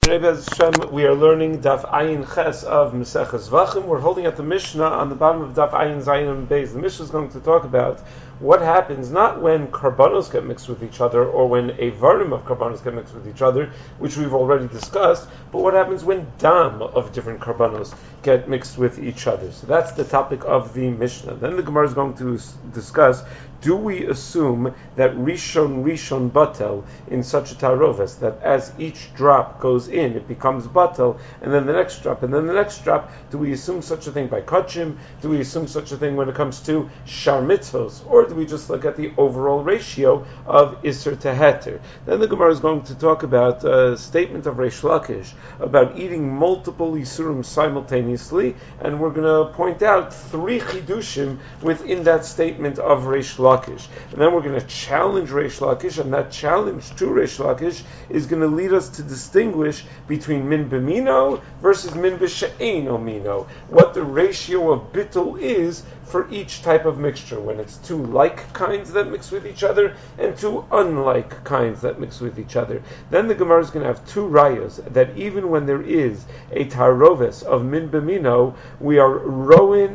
Today, Bez Hashem, we are learning Daf Ayin Ches of Maseches Zvachim. We're holding at the Mishnah on the bottom of Daf Ayin Zayin Beis. The Mishnah is going to talk about what happens not when karbanos get mixed with each other or when a varnim of karbanos get mixed with each other, which we've already discussed, but what happens when dam of different karbanos get mixed with each other. So that's the topic of the Mishnah. Then the Gemara is going to discuss, do we assume that Rishon Batel in such a taroves, that as each drop goes in, it becomes Batel, and then the next drop, and then the next drop, do we assume such a thing by Kachim? Do we assume such a thing when it comes to Shar Mitzvos? Or do we just look at the overall ratio of Isser to Heter? Then the Gemara is going to talk about a statement of Reish Lakish about eating multiple Isurim simultaneously, and we're going to point out three Chidushim within that statement of Reish Lakish. And then we're going to challenge Reish Lakish, and that challenge to Reish Lakish is going to lead us to distinguish between min b'mino versus min b'she'eno mino, what the ratio of bittul is for each type of mixture, when it's two like kinds that mix with each other and two unlike kinds that mix with each other. Then the Gemara is going to have two rayos that even when there is a taroves of min b'mino, we are rowing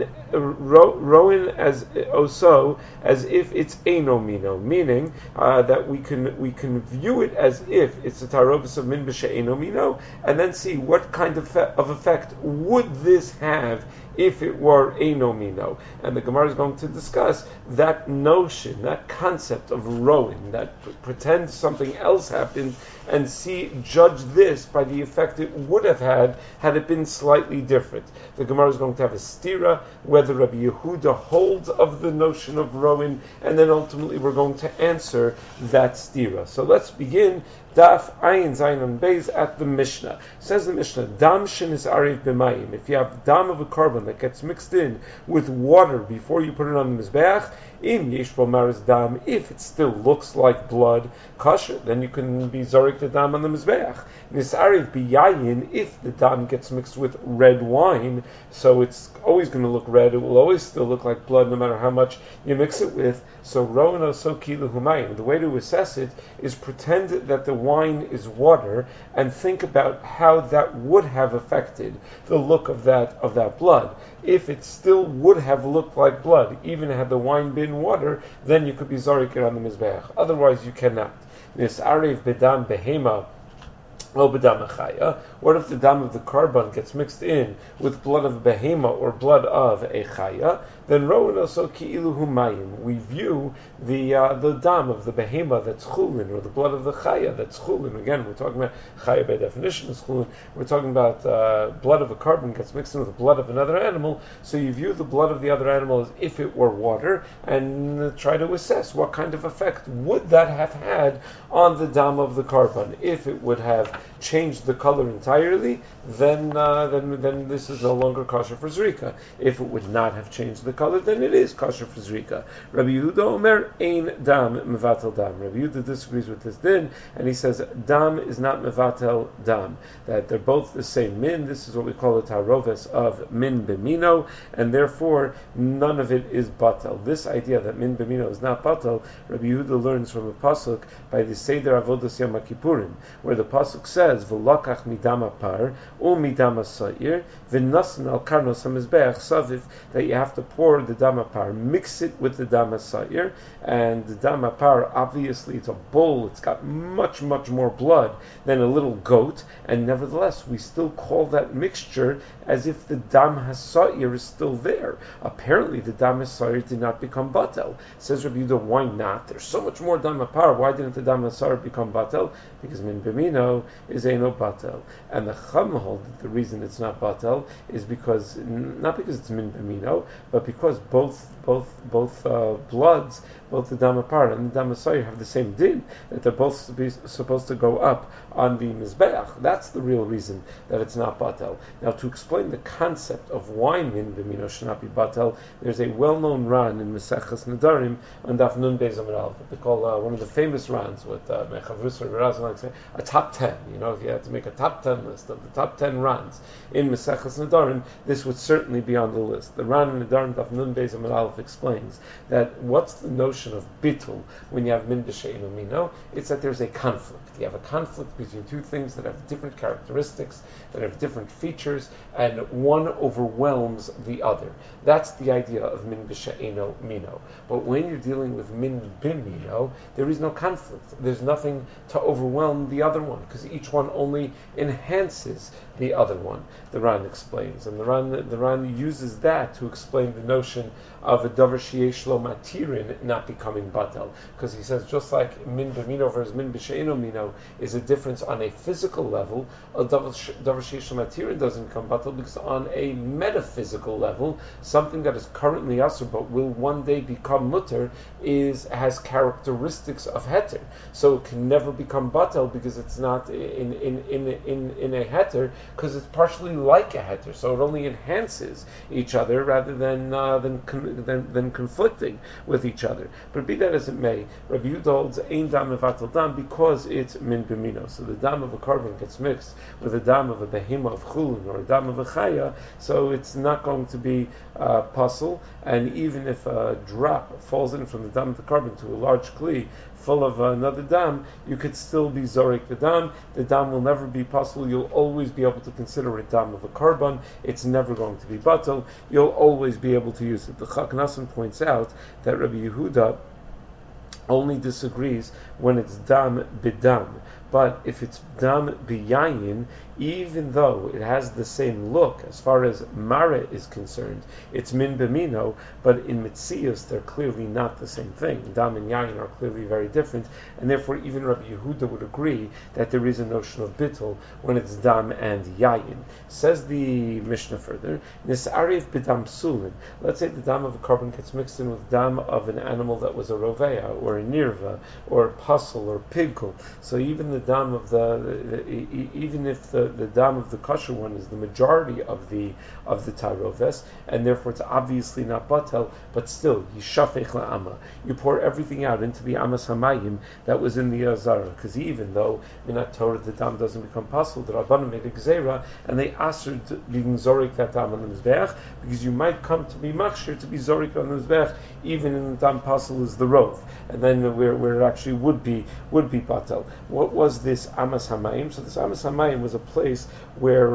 as also as if it's eno mino, meaning that we can view it as if it's a taroves of min b'she'eno mino, and then see what kind of effect would this have if it were eno mino. And the Gemara is going to discuss that notion, that concept of rowing, that pretend something else happened, and judge this by the effect it would have had it been slightly different. The Gemara is going to have a stira, whether Rabbi Yehuda holds of the notion of rowing, and then ultimately we're going to answer that stira. So let's begin. Daf Ayin Zayin Beis at the Mishnah. Says the Mishnah, Dam shin is ariv b'mayim. If you have dam of a carbon that gets mixed in with water before you put it on the mizbeach, in yesh bo maris dam, if it still looks like blood, kosher, then you can be zorik the dam on the mizbeach. Nis ariv b'yayin, if the dam gets mixed with red wine, so it's always going to look red, it will always still look like blood no matter how much you mix it with. So rono so kilu humayim. The way to assess it is pretend that the wine is water and think about how that would have affected the look of that blood. If it still would have looked like blood, even had the wine been water, then you could be zorik it on the mizbeach. Otherwise, you cannot. Nis ariv bedam behema. What if the dam of the carbon gets mixed in with blood of a behema or blood of a chaya? Then rowan also ki'ilu humayim. We view the dam of the behema that's chulin, or the blood of the chaya that's chulin. Again, we're talking about chaya by definition is chulin. We're talking about blood of a carbon gets mixed in with the blood of another animal. So you view the blood of the other animal as if it were water, and try to assess what kind of effect would that have had on the dam of the carbon. If it would have changed the color entirely, then this is no longer kosher for zrika. If it would not have changed the color, then it is kosher for zrika. Rabbi Yehuda Omer ein dam mevatel dam. Rabbi Yehuda disagrees with this din, and he says dam is not mevatel dam. That they're both the same min. This is what we call a taroves of min b'mino, and therefore none of it is batel. This idea that min b'mino is not batel, Rabbi Yehuda learns from a pasuk by the Seder Avodas Yom Kippurim, where the pasuk says v'lakach midam apar midam asayir v'nasan al karnos hamizbeach saviv, that you have to pour the dam apar, mix it with the dam asayir, and the dam apar, obviously it's a bull, it's got much more blood than a little goat, and nevertheless we still call that mixture as if the dam hasayir is still there. Apparently the dam hasayir did not become batel. Says Rabbi Yehuda, why not? There's so much more dam apar, why didn't the dam hasayir become batel? Because min b'mino is eno batel. And the Chum hold that the reason it's not batel is because, not because it's min b'mino, but because both bloods, both the dam apar and the dam asayir have the same din, that they're both supposed to go up on the mizbeach. That's the real reason that it's not batel. Now, to explain the concept of why min b'mino should not be batel, there's a well-known ran in Maseches Nedarim on Daf Nun Beis Amud Aleph. They call one of the famous rans with Mechavrus or Raz, like say a top 10. if you had to make a top 10 list of the top 10 Rans in Maseches Nedarim, this would certainly be on the list. The Ran in Nedarim Daf Nun Beis Amud Aleph explains that what's the notion of bittul when you have min b'she'enu mino? It's that there's a conflict. You have a conflict between two things that have different characteristics, that have different features, and one overwhelms the other. That's the idea of min b'she'enu mino. But when you're dealing with min b'mino, there is no conflict. There's nothing to overwhelm the other one, because each one only enhances the other one. The Ran explains, and the Ran uses that to explain the notion of a davar sheyesh lo matirin not becoming batel, because he says just like min b'mino versus min b'she'enu mino is a difference on a physical level, a davar sheyesh lo matirin doesn't become batel because on a metaphysical level, something that is currently asur but will one day become mutter has characteristics of heter, so it can never become batel because it's not in a heter, because it's partially like a heter, so it only enhances each other rather than conflicting with each other. But be that as it may, Rabbi Yehuda holds ein dam mevatel dam because it's min b'mino. So the dam of a korban gets mixed with the dam of a behema of chulin or a dam of a chaya, so it's not going to be puzzle. And even if a drop falls in from the dam of the korban to a large kli full of another dam, you could still be zorik the dam. The dam will never be possible. You'll always be able to consider it dam of a korban. It's never going to be batel. You'll always be able to use it. The Chak Nasan points out that Rabbi Yehuda only disagrees when it's dam bidam. But if it's dam biyayin, even though it has the same look as far as mara is concerned, it's min b'mino, but in mitzias they're clearly not the same thing. Dam and yayin are clearly very different, and therefore even Rabbi Yehuda would agree that there is a notion of bittul when it's dam and yayin. Says the Mishnah further, nis'arif b'dam sulin. Let's say the dam of a korban gets mixed in with dam of an animal that was a roveya, or a nirva, or a puzzle, or pigul. So even the dam of even if the dam of the kosher one is the majority of the taroves, and therefore it's obviously not batel, but still yishafech la'ama. You pour everything out into the amas hamayim that was in the azara, because even though minat Torah the dam doesn't become possible, the Rabbanim made a gzeira and they asked being zorik that dam on the mizbeach, because you might come to be machshir to be zorik on the mizbeach even in the dam possible is the rov, and then where it actually would be batel. What was this amas hamayim? So this amas hamayim was a place where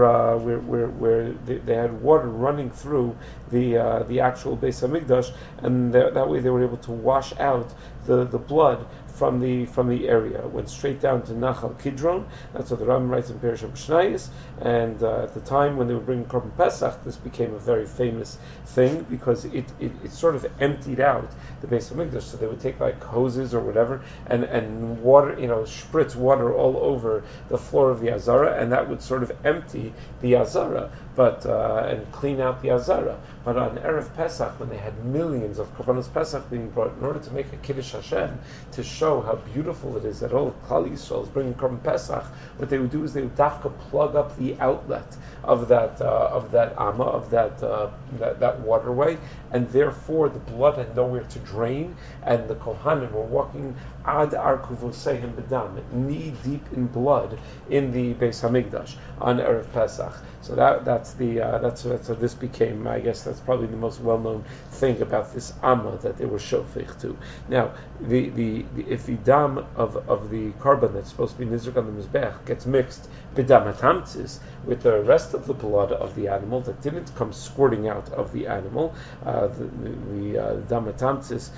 they had water running through the actual Beis Hamikdash, and that way they were able to wash out the blood from the area. It went straight down to Nachal Kidron. That's what the Rambam writes in Perush Mishnayos. And at the time when they were bringing Korban Pesach, this became a very famous thing because it sort of emptied out the Beis Hamikdash. So they would take like hoses or whatever and water, spritz water all over the floor of the Azara, and that would sort of empty the Azara, and clean out the Azara. But on Erev Pesach, when they had millions of Korbanos Pesach being brought, in order to make a Kiddush Hashem, to show how beautiful it is that all Klal Yisrael is bringing Korban Pesach, what they would do is they would dafka plug up the outlet of that amma, of that waterway, and therefore the blood had nowhere to drain, and the Kohanim were walking ad arkuvosehim bedam, knee deep in blood in the Beis Hamikdash on Erev Pesach. So that's so this became, I guess that's probably the most well-known thing about this amma that they were shofech to. Now, if the dam of the korban that's supposed to be nizruk on the mizbech gets mixed b'dam hatamtzis with the rest of the blood of the animal that didn't come squirting out of the animal, the dam hatamtzis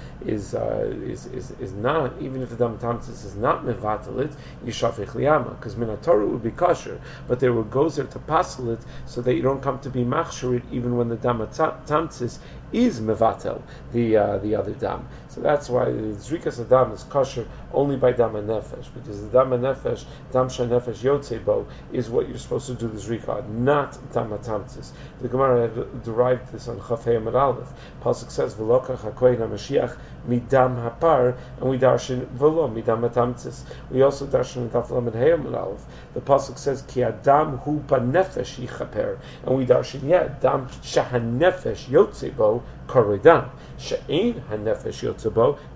is not, even if the dam hatamtzis is not mevatalit, yishafech liyama, because minatorah would be kosher, but they were gozer to passel it so that you don't come to be machshurit even when the dam hatamtzis is mevatel the other dam. So that's why the zrikas adam is kosher only by dam nefesh, because the dam nefesh, dam shenefesh yotzebo, is what you're supposed to do the zrika, not dam hatamtzis. The Gemara derived this on Chafei Amud Aleph. Pasuk says v'lokach hakohen hamashiach midam hapar, and we darshan v'lo midam hatamtzis. We also darshan daf lamed hey Amud Aleph. The pasuk says ki adam hu banefesh yichaper, and we darshan dam shahanefesh yotzebo koredam she'ein hanefesh yotzebo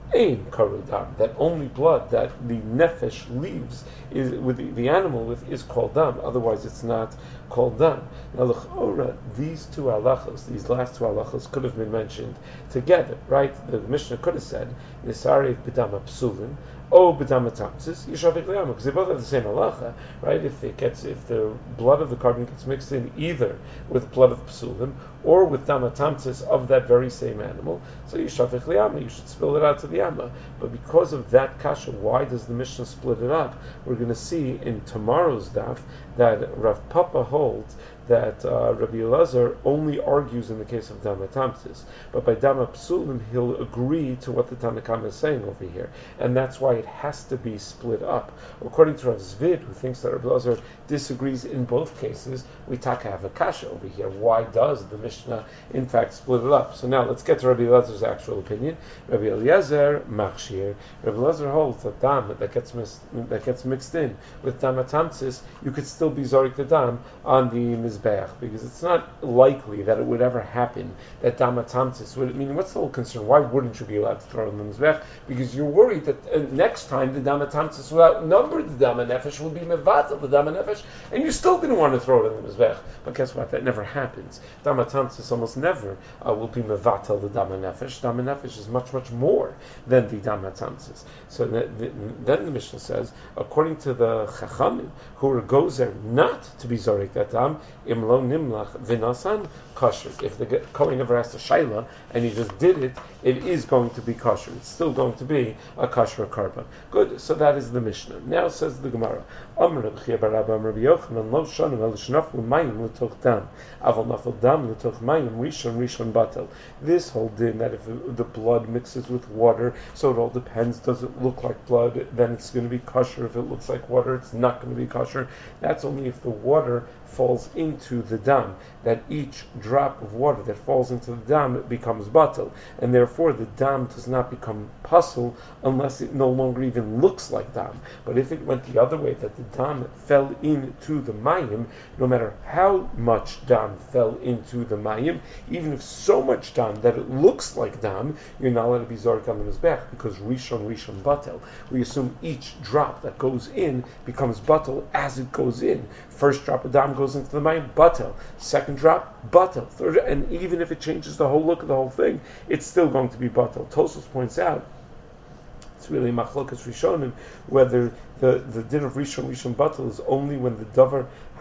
Ein karudam, that only blood that the nefesh leaves is with the animal with is called dam. Otherwise, it's not called dam. Now, l'chora, these two halachos, these last two halachos, could have been mentioned together, right? The Mishnah could have said nisarei b'dam psulin o b'dam tamsis yishavik liyama, because they both have the same halacha, right? If the blood of the carbon gets mixed in either with blood of psulim or with dam tamsis of that very same animal, so yishavik liyama, you should spill it out to the yama. But because of that kasha, why does the Mishnah split it up? We're going to see in tomorrow's daf that Rav Papa holds that Rabbi Elazar only argues in the case of Dama Tamsis, but by Dama Psulim he'll agree to what the Tanakhama is saying over here, and that's why it has to be split up. According to Rav Zvid, who thinks that Rabbi Elazar disagrees in both cases, we taka have a kasha over here. Why does the Mishnah in fact split it up? So now let's get to Rabbi Elazar's actual opinion. Rabbi Eliezer Machshir. Rabbi Elazar holds that dam that gets mixed in with Dama Tamsis, you could still be zorik the dam on the mizbeach, because it's not likely that it would ever happen that Dama Tamsis would. I mean, what's the whole concern? Why wouldn't you be allowed to throw it on the mizbeach? Because you're worried that next time the Dama Tamsis will outnumber the Dama Nefesh, will be mevatel the Dama Nefesh, and you still didn't want to throw it on the mizbeach. But guess what? That never happens. Dama Tamsis almost never will be mevatel the Dama Nefesh. Dama Nefesh is much, much more than the Dama Tamsis. So then the Mishnah says, according to the Chachamim, who are gozer not to be zorik that dam, imlo nimlach v'nasan kosher. If the Kohen never asked a shayla and he just did it, it is going to be kosher. It's still going to be a kosher karban. Good. So that is the Mishnah. Now says the Gemara, Amar Rabbi Chia bar Abba Amar Rabbi Yochanan lo shanim el shnaflu mayim l'toch dam aval nafel dam l'toch mayim rishon batel. This whole din that if the blood mixes with water, so it all depends. Does it look like blood? Then it's going to be kosher. If it looks like water, it's not going to be kosher. That's only if the water falls into the dam, that each drop of water that falls into the dam becomes batel, and therefore the dam does not become pasul unless it no longer even looks like dam. But if it went the other way, that the dam fell into the mayim, no matter how much dam fell into the mayim, even if so much dam that it looks like dam, you're not allowed to be zork on the mizbech, because rishon batel. We assume each drop that goes in becomes batel as it goes in. First drop of dam goes into the mayim, batel. Second drop, batel. Third, and even if it changes the whole look of the whole thing, it's still going to be batel. Tosfos points out it's really machlokas rishonim whether the din of rishon batel is only when the davar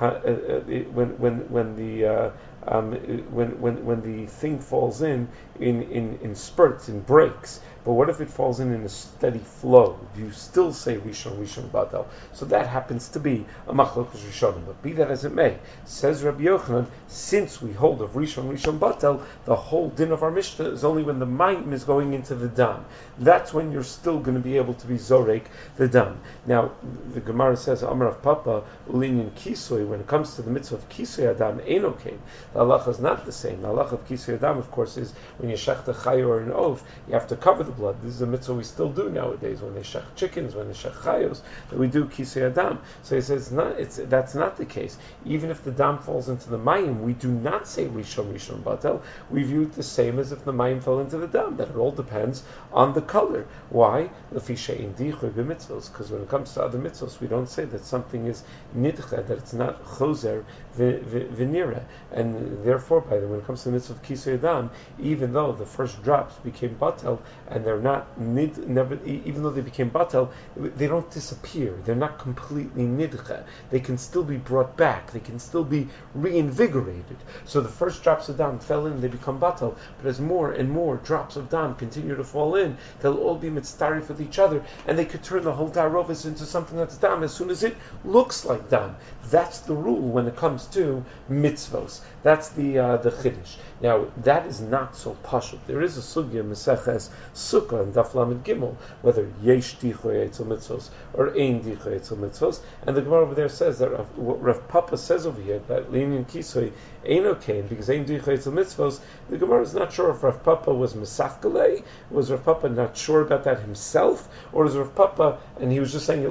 when the thing falls in spurts, in breaks. But what if it falls in a steady flow? Do you still say rishon batel? So that happens to be a machlokas rishonim. But be that as it may, says Rabbi Yochanan, since we hold of rishon batel, the whole din of our Mishnah is only when the mayim is going into the dam. That's when you're still going to be able to be zorek the dam. Now the Gemara says, Amar Rav Papa ulinyan kisoy, when it comes to the mitzvah of kisoy adam eno kain, the halacha is not the same. The halacha of kisoy adam, of course, is when you shech the chayo or an oaf, you have to cover the blood. This is a mitzvah we still do nowadays. When they shech chickens, when they shech chayos, that we do kisoy adam. So he says that's not the case. Even if the dam falls into the mayim, we do not say rishon batel. We view it the same as if the mayim fell into the dam. That it all depends on the color. Why? Because when it comes to other mitzvahs, we don't say that something is nidcha, that it's not choser v'nira, and therefore, by the way, when it comes to the mitzvah of kisoy adam, even though the first drops became batel, and they're not even though they became batel, they don't disappear. They're not completely nidcha. They can still be brought back. They can still be reinvigorated. So the first drops of dam fell in, they become batel, but as more and more drops of dam continue to fall in, they'll all be mitztarif with each other, and they could turn the whole darovas into something that's dam as soon as it looks like dam. That's the rule when it comes to mitzvos. That's the chiddush. Now that is not so pashut. There is a sugya meseches sukkah and daf lamed gimel whether yesh dichoy etzel mitzvos or ein dichoy etzel mitzvos, and the Gemara over there says that what Rav Papa says over here that linyan kisoy ein okain because ein dichoy etzel mitzvos. The Gemara is not sure if Rav Papa was mesafkalei. Was Rav Papa not sure about that himself, or is Rav Papa and he was just saying it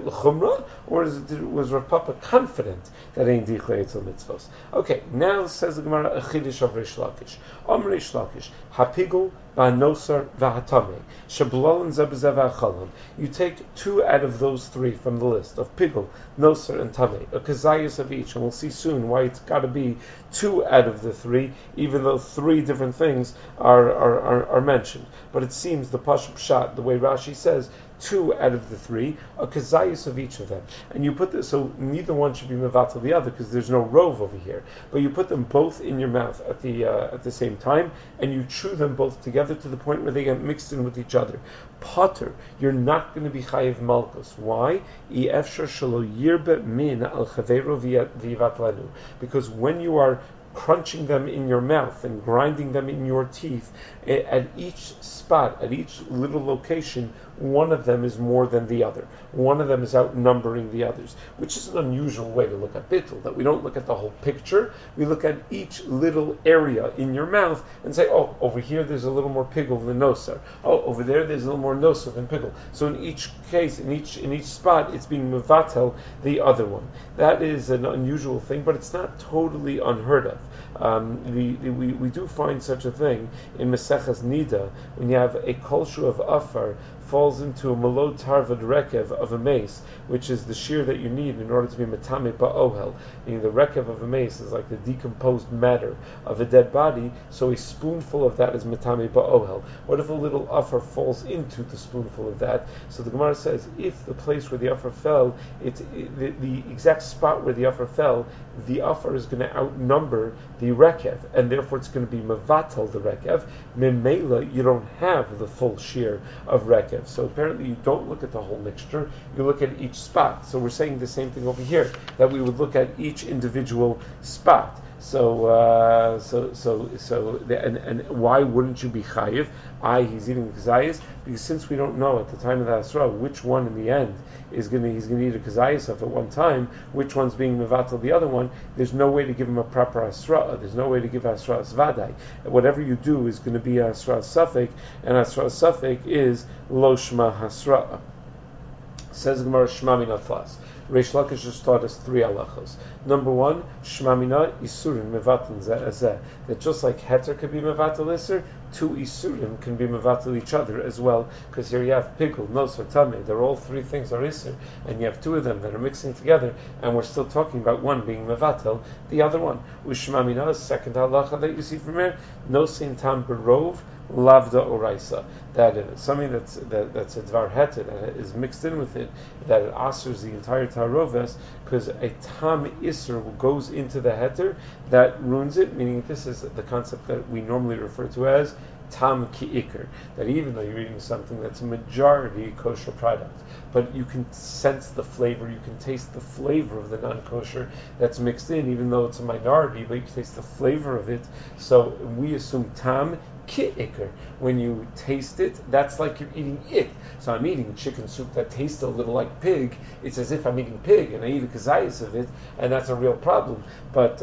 l'chumra, or was Rav Papa confident that ain't dichlei etzal mitzvos? Okay, now says the Gemara a chiddush of Reish Lakish. Reish Lakish, hapigul ba'nosar v'hatame sheblolin zebezeh v'achalam. You take two out of those three from the list of pigul, nosar, and tameh, a kazayas of each, and we'll see soon why it's got to be two out of the three, even though three different things are mentioned. But it seems the Pashup Pshat, the way Rashi says, two out of the three, a kazayas of each of them. And you put this, so neither one should be mevatel the other, because there's no rove over here. But you put them both in your mouth at the same time, and you chew them both together to the point where they get mixed in with each other. Potter, you're not going to be chayiv malchus. Why? Because when you are crunching them in your mouth and grinding them in your teeth, at each spot, at each little location, one of them is more than the other. One of them is outnumbering the others, which is an unusual way to look at bittul, that we don't look at the whole picture, we look at each little area in your mouth and say, oh, over here there's a little more pigul than nosar. Oh, over there there's a little more nosar than pigul. So in each case, in each spot, it's being mevatel the other one. That is an unusual thing, but it's not totally unheard of. We do find such a thing in Maseches Nida, when you have a kolshu of afar falls into a melod tarvad rekev of a mace, which is the shear that you need in order to be metame ba'ohel. Meaning the rekev of a mace is like the decomposed matter of a dead body, so a spoonful of that is metame ba'ohel. What if a little afar falls into the spoonful of that? So the Gemara says, if the place where the afar fell, the exact spot where the afar fell, the afar is going to outnumber the rekev, and therefore it's going to be mevatel the rekev. Memela, you don't have the full shear of rekev. So apparently you don't look at the whole mixture, you look at each spot. So we're saying the same thing over here, that we would look at each individual spot. And why wouldn't you be chayiv? He's eating kazayas, because since we don't know at the time of the asra which one in the end he's going to eat a kazayas of at one time, which one's being mevatel the other one, there's no way to give him a proper asra. There's no way to give asra svadai. Whatever you do is going to be asra safek, and asra safek is lo shma hasra. Says Gemara Shmamina Tlas. Reish Lakish just taught us three halachos. Number one, Shmamina Isurim Mevatel Zeh. That just like Heter could be Mevatel Isur, two Isurim can be Mevatel each other as well, because here you have Pigul, Nosar, Tameh. They're all three things are Isur, and you have two of them that are mixing together, and we're still talking about one being Mevatel, the other one. Ushmamina, second halacha that you see from here, Nosin Tam Berov, Lavda Oraisa, that something that's a dvar heter that is mixed in with it, that it asers the entire taroves, because a tam iser goes into the heter that ruins it. Meaning this is the concept that we normally refer to as tam ki ikr, that even though you're eating something that's a majority kosher product, but you can sense the flavor, you can taste the flavor of the non-kosher that's mixed in, even though it's a minority, but you can taste the flavor of it. So we assume tam ki ikr. When you taste it, that's like you're eating it. So I'm eating chicken soup that tastes a little like pig. It's as if I'm eating pig, and I eat a kazayas of it, and that's a real problem. But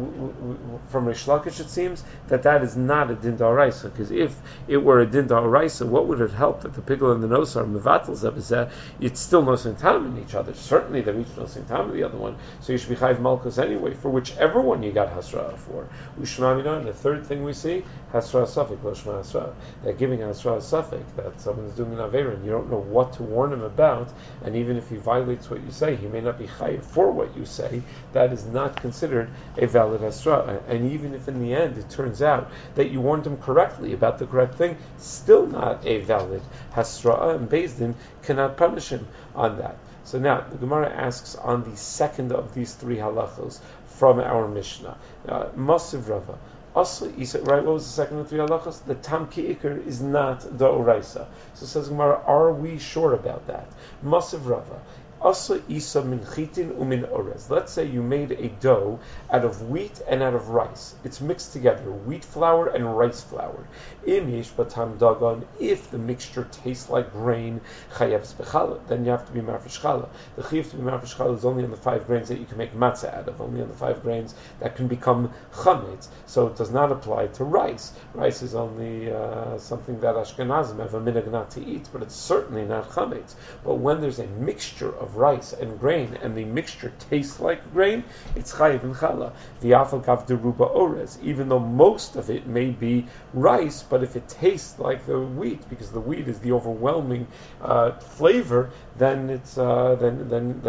from Reish Lakish it seems that is not a din da'oraisa, because if it were a din da'oraisa, what would it help that the pigul and the nosar are mevatel zebezeh? It's still nosin tam in each other. Certainly they're each nosin tam in the other one. So you should be chayiv malchus anyway for whichever one you got hasra for. Ushmamina, and the third thing we see, hasra safek lo shma hasra. That giving hasra safek, that someone is doing an avera and you don't know what to warn him about, and even if he violates what you say, he may not be chayiv for what you say. That is not considered a valid hasra. And even if in the end it turns out that you warned him correctly about the correct thing, still not a valid hasra, and Beis Din cannot punish him on that. So now the Gemara asks on the second of these three halachos from our Mishnah, Masiv Rava. Also, right, what was the second of the three halachos? The tam ki ikr is not the oraisa. So says Gemara, are we sure about that? Masiv Rava. Also, isa min chitin umin orez. Let's say you made a dough out of wheat and out of rice. It's mixed together, wheat flour and rice flour. Imish batam dagon. If the mixture tastes like grain, chayav spechala, then you have to be mafresh chala. The chayav to be mafresh chala is only on the 5 grains that you can make matzah out of, only on the 5 grains that can become chametz. So it does not apply to rice. Rice is only something that Ashkenazim have a minhag not to eat, but it's certainly not chametz. But when there's a mixture of of rice and grain, and the mixture tastes like grain, it's chayiv in challah. V'afal kav deruba ores, even though most of it may be rice, but if it tastes like the wheat, because the wheat is the overwhelming flavor, then it's going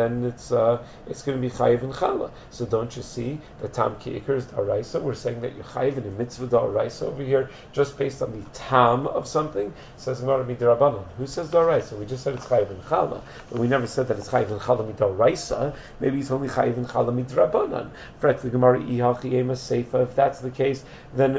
to be chayiv in challah. So don't you see that tam ki'ikr is da'araisa? We're saying that you're chayiv in a mitzvah da'araisa over here, just based on the tam of something. Says Gemara midrabanan. Who says da'araisa? We just said it's chayiv in challah, but we never said that it's chayiv in challah mida'araisa. Maybe it's only chayiv in challah midrabanan. Correct the Gemara ihachi ema seifa. If that's the case, then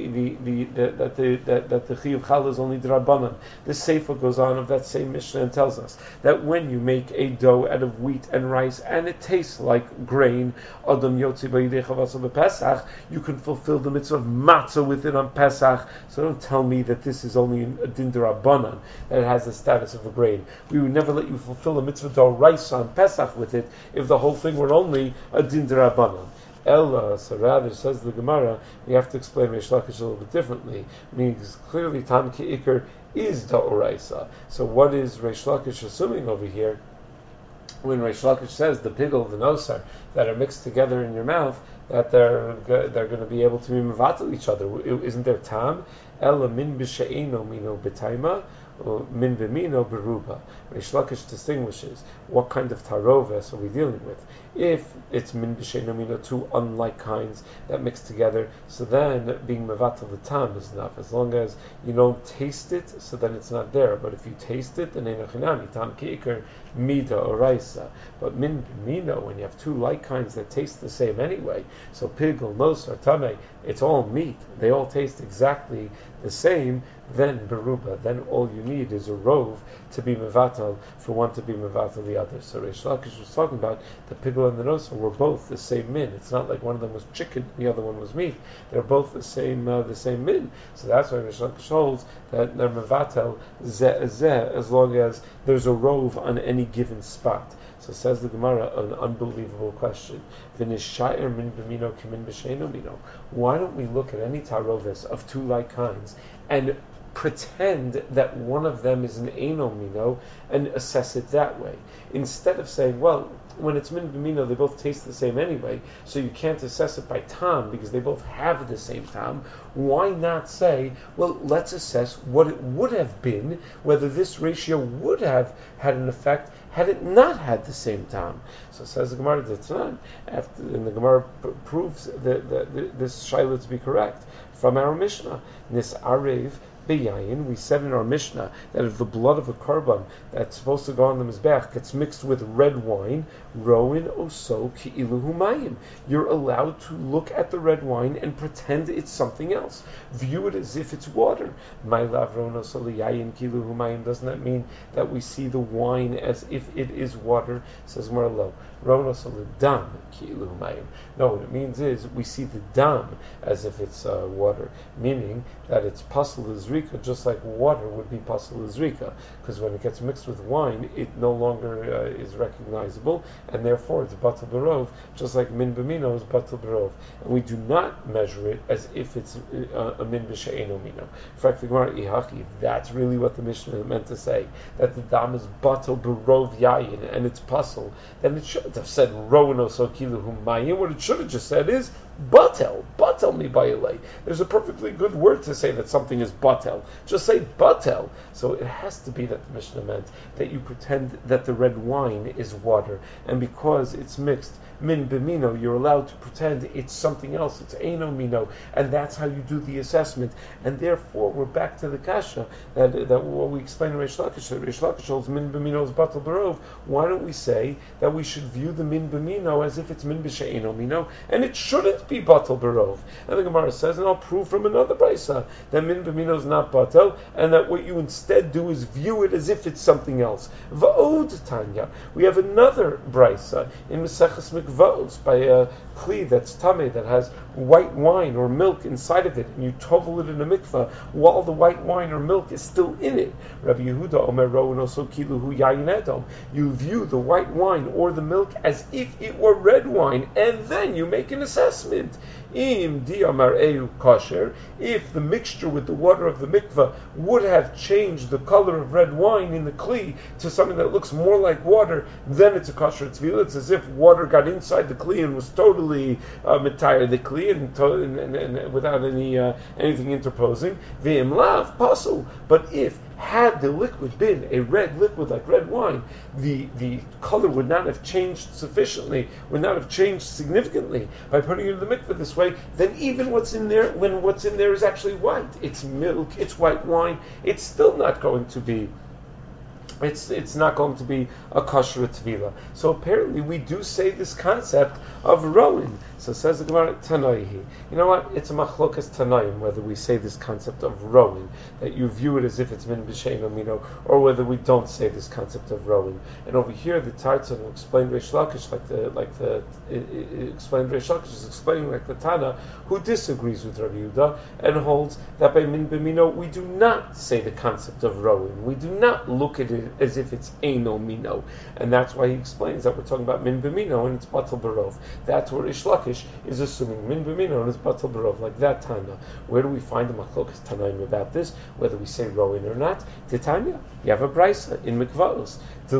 that the chiyuv challah is only drabanan. The seifa goes on of that same Mishnah and tells us that when you make a dough out of wheat and rice and it tastes like grain, adam yotzi b'yidei chavasa b'Pesach, you can fulfill the mitzvah of matzah with it on Pesach. So don't tell me that this is only a din d'Rabbanan, that it has the status of a grain. We would never let you fulfill a mitzvah d'Oraisa on Pesach with it if the whole thing were only a din d'Rabbanan. Ella, so rather, says the Gemara, we have to explain Reish Lakish a little bit differently. Meaning, clearly, Tam Ki'ikr is Da'oraisa. So what is Reish Lakish assuming over here? When Reish Lakish says the pigel, the nosar, that are mixed together in your mouth, that they're going to be able to be mevatel each other. Isn't there Tam? Ella min b'she'eno mino b'taima, min b'mino beruba. Reish Lakish distinguishes what kind of taroves are we dealing with. If it's min b'she'eno mino, two unlike kinds that mix together, so then being mevatel the tam is enough. As long as you don't taste it, so then it's not there. But if you taste it, then einochinami tam ki'ikr mida oraisa. But min b'mino, when you have two like kinds that taste the same anyway, so pigel, nosar, tameh, it's all meat. They all taste exactly the same. Then beruba, then all you need is a rove to be mevatel, for one to be mevatel the other. So Reish Lakish was talking about the pigel and the nosar were both the same min. It's not like one of them was chicken, the other one was meat. They're both the same min. So that's why Reish Lakish holds that they're mevatel zeh as long as there's a rove on any given spot. So says the Gemara, an unbelievable question. Why don't we look at any taroves of two like kinds and pretend that one of them is an eino mino and assess it that way, instead of saying, well, when it's min b'mino, they both taste the same anyway, so you can't assess it by tam because they both have the same tam. Why not say, well, let's assess what it would have been, whether this ratio would have had an effect had it not had the same tam. So says the Gemara D'Tanan, and the Gemara proves this shaila to be correct from our Mishnah. Nis arev beyayin, we said in our Mishnah that if the blood of a korban that's supposed to go on the mizbech gets mixed with red wine, roin oso ki'ilu humayim, you're allowed to look at the red wine and pretend it's something else. View it as if it's water. Ma'lav roin oso liyayin ki'ilu humayim, doesn't that mean that we see the wine as if it is water? Says more low. Roin oso lidam ki'ilu humayim. No, what it means is we see the dam as if it's water, meaning that it's pasul zrika, just like water would be pasul zrika, because when it gets mixed with wine, it no longer is recognizable, and therefore it's batal barov, just like min b'mino is batal barov. And we do not measure it as if it's a min b'she'eno mino. In fact, the Gemara ihaki, if that's really what the Mishnah meant to say, that the dam is batal barov yayin and it's pasul, then it shouldn't have said rono so kilu humayim. What it should have just said is batel mi bayilei. There's a perfectly good word to say that something is batel. Just say batel. So it has to be that the Mishnah meant that you pretend that the red wine is water, and because it's mixed min b'mino, you're allowed to pretend it's something else. It's eino mino, and that's how you do the assessment. And therefore, we're back to the kasha that what we explained in Reish Lakish. Reish Lakish holds min b'mino is batel barov. Why don't we say that we should view the min b'mino as if it's min b'she'eno mino, and it shouldn't be batel barov? And the Gemara says, and I'll prove from another brisa that min b'mino is not batel, and that what you instead do is view it as if it's something else. Va'od Tanya, we have another brisa in Maseches mikvahos, by a kli that's tameh, that has white wine or milk inside of it, and you tovel it in a mikvah while the white wine or milk is still in it. Rabbi Yehuda Omer Rowan also kiluhu yayin edom. You view the white wine or the milk as if it were red wine, and then you make an assessment. Im diamareu kosher, if the mixture with the water of the mikvah would have changed the color of red wine in the kli to something that looks more like water, then it's a kosher tzvila. It's as if water got inside the kli and was totally mitayr the kli and without anything interposing. V'im lav pasul. But if had the liquid been a red liquid like red wine, the color would not have changed sufficiently, would not have changed significantly by putting it in the mikveh this way, then even what's in there, when what's in there is actually white, it's milk, it's white wine, it's still not going to be it's not going to be a kosher tvila. So apparently we do say this concept of rowing. So says the Gemara, Tanaihi. You know what? It's a machlokas Tanaim whether we say this concept of rowing, that you view it as if it's min b'shein mino, or whether we don't say this concept of rowing. And over here, the Tartan explained Reish Lakish explained Reish Lakish is explaining like the Tana, who disagrees with Rabbi Yehuda and holds that by min b'mino we do not say the concept of rowing. We do not look at it as if it's eino mino, and that's why he explains that we're talking about min b'mino and it's batal barov. That's where Reish Lakish is assuming min b'mino and it's batal barov, like that Tana. Where do we find the machlokas Tanaim about this, whether we say rowing or not? Titania, you have a brisa in mikvahos.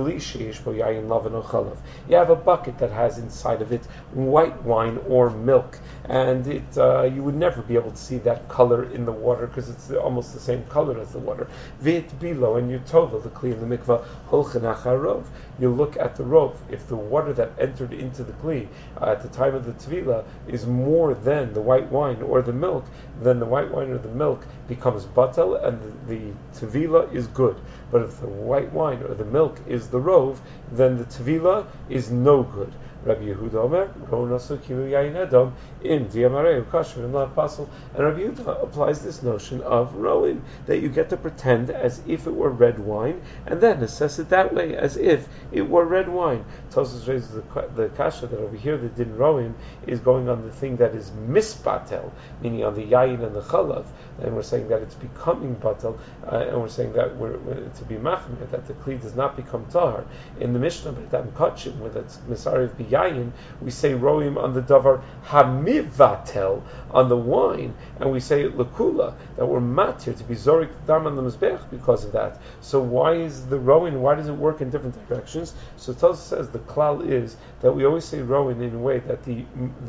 You have a bucket that has inside of it white wine or milk, and it you would never be able to see that color in the water because it's almost the same color as the water. Vit below, and you tovel the kli in the mikvah holchen acharov. You look at the rov. If the water that entered into the kli at the time of the tvila is more than the white wine or the milk, then the white wine or the milk becomes batel, and the tvila is good. But if the white wine or the milk is the rov, then the tvila is no good. Rabbi Yehuda Omer, Ronasu Kilu Yain Edom, in Diamareu Kasher and La Pasul. And Rabbi Yehuda applies this notion of rowing, that you get to pretend as if it were red wine, and then assess it that way, as if it were red wine. Tosfos raises the kasha that over here the din rowing is going on the thing that is misbatel, meaning on the yain and the chalav, and we're saying that it's becoming batel, and we're saying that we're to be machmir, that the kli does not become tahar. In the Mishnah, B'dam Kachim, with its misariv biyayin, we say roim on the davar hamivatel, on the wine, and we say lakula, that we're matir to be zorik dam on the mizbech because of that. So why is the rowing? Why does it work in different directions? So Tosfos says the klal is that we always say rowing in a way that the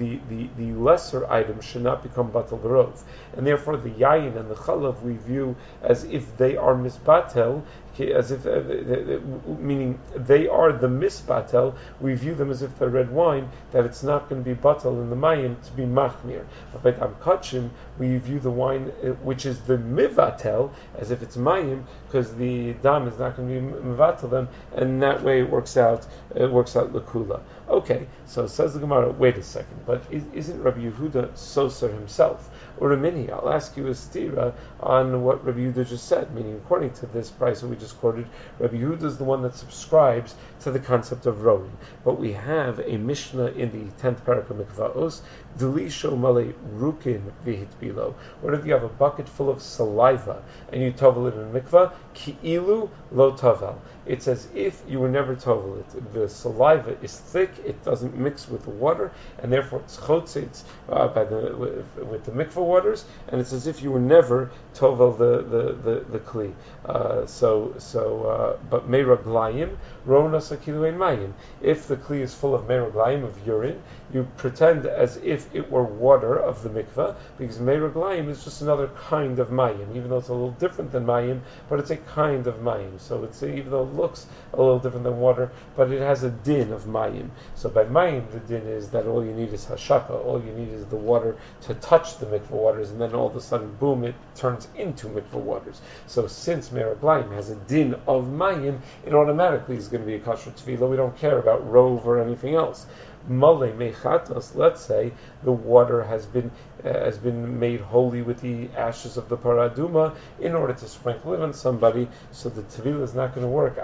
lesser items should not become batel barov, and therefore the yayin and the chalav we view as if they are misbatel, as if meaning they are the misbatel. We view them as if they're red wine, that it's not going to be batel in the mayim to be machmir. But by Dam Kachim, we view the wine which is the mivatel as if it's mayim, because the dam is not going to be mivatel them, and that way it works out lakula. Okay, so says the Gemara, wait a second, but isn't Rabbi Yehuda Soser himself? Or Ramini, I'll ask you a stira on what Rabbi Yehuda just said, meaning according to this price that we just quoted, Rabbi Yehuda is the one that subscribes to the concept of rowing. But we have a Mishnah in the 10th parak of Mikvahos, Delisho Male Rukin Vihit Bilo. What if you have a bucket full of saliva and you tovel it in a mikvah? Ki'ilu lo tavel. It's as if you were never tovel it. The saliva is thick, it doesn't mix with the water, and therefore it's chotzitz with the mikvah waters, and it's as if you were never tovel the kli. But meiraglayim rona sakilu ein mayim. If the kli is full of meiraglayim, of urine, you pretend as if it were water of the mikvah, because meiraglayim is just another kind of mayim, even though it's a little different than mayim, but it's a kind of mayim. So it's, even though it looks a little different than water, but it has a din of mayim. So by mayim, the din is that all you need is hashaka, all you need is the water to touch the mikvah waters, and then all of a sudden, boom, it turns into mikvah waters. So since meiraglayim has a din of mayim, it automatically is going to be a kosher tefillah. We don't care about rov or anything else. Mole mechatos, let's say the water has been made holy with the ashes of the paraduma in order to sprinkle it on somebody, so the tevila is not going to work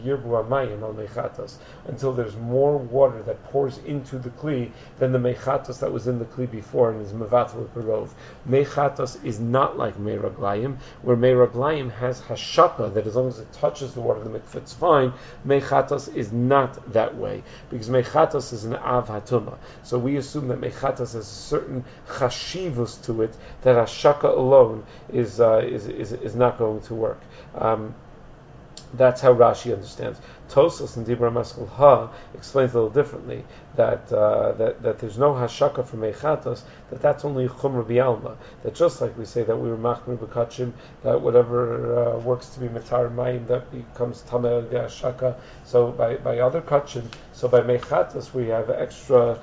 until there's more water that pours into the kli than the mechatos that was in the kli before and is mevatel perov. Mechatos is not like meiraglayim, where meiraglayim has hashaka, that as long as it touches the water of the mikveh it's fine. Mechatos is not that way, because mechatos is an av hatuma. So we assume that mechatos has a certain chashivus to it that hashaka alone is not going to work. That's how Rashi understands. Tosfos and Dibra Maskal Ha explains a little differently that there's no hashaka for mechatos, that's only chumra bialma. That just like we say that we were machmir b'kachim, that whatever works to be mitar mayim that becomes tameh hashaka. So by other kachim, so by mechatos we have extra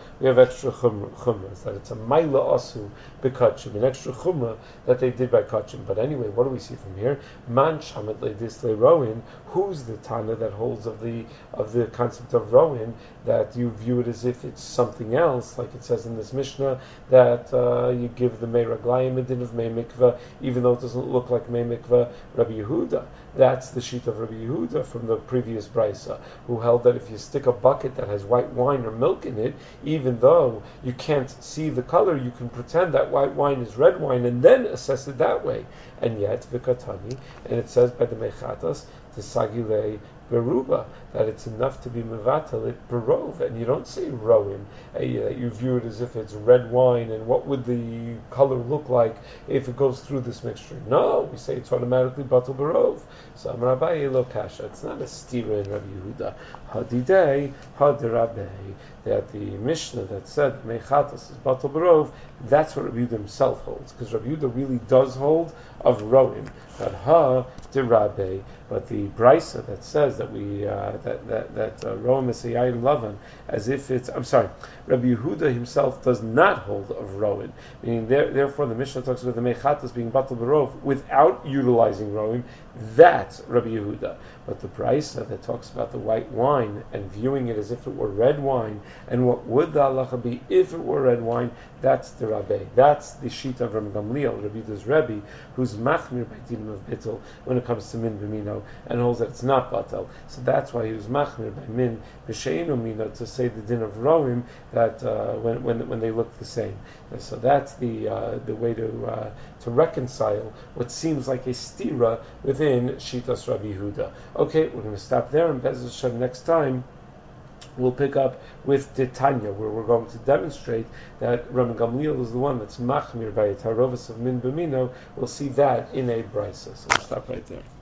chumras, that it's a maila asu b'kachim, an extra chumra that they did by kachim. But anyway, what do we see from here? Man shamet leidis leroin. Who's the Tana that holds of the concept of roin, that you view it as if it's something else, like it says in this Mishnah that you give the Mei Raglayim a din of Mei Mikveh, even though it doesn't look like Mei Mikveh. Rabbi Yehuda, that's the sheet of Rabbi Yehuda from the previous brisa, who held that if you stick a bucket that has white wine or milk in it, even though you can't see the color, you can pretend that white wine is red wine and then assess it that way. And yet, Vikatani, and it says by the Mechatas, the Sagile Beruba, that it's enough to be mevatel it berov, and you don't say roin. You view it as if it's red wine, and what would the color look like if it goes through this mixture? No, we say it's automatically batel berov. So Amar Abaye lo kasha. It's not a stira in Rabbi Yehuda. Hadidei hadirabei, that the Mishnah that said mechatos is batel berov, that's what Rabbi Yehuda himself holds, because Rabbi Yehuda really does hold of roin. But ha dirabe, but the brisa that says that we that roin is a yayin lavan, as if it's, I'm sorry, Rabbi Yehuda himself does not hold of roin, meaning therefore the Mishnah talks about the mechatos being batel berov without utilizing roin. That's Rabbi Yehuda. But the brisa that talks about the white wine and viewing it as if it were red wine, and what would the halacha be if it were red wine, that's the Rabbi. That's the sheet of Rabbi Gamliel, Rabbi Yehuda's Rebbe, who's machmir by dinim of bittul when it comes to min b'mino, and holds that it's not batel. So that's why he was machmir by min b'sheinu mino, to say the din of roim, that when they look the same. And so that's the way to reconcile what seems like a stira within Shitas Rabbi Yehuda. Okay, we're going to stop there, and Be'ez Hashem next time we'll pick up with Titania, where we're going to demonstrate that Rabbi Gamliel is the one that's machmir by a tarovas of min b'mino. We'll see that in a brisa. So we'll stop right there.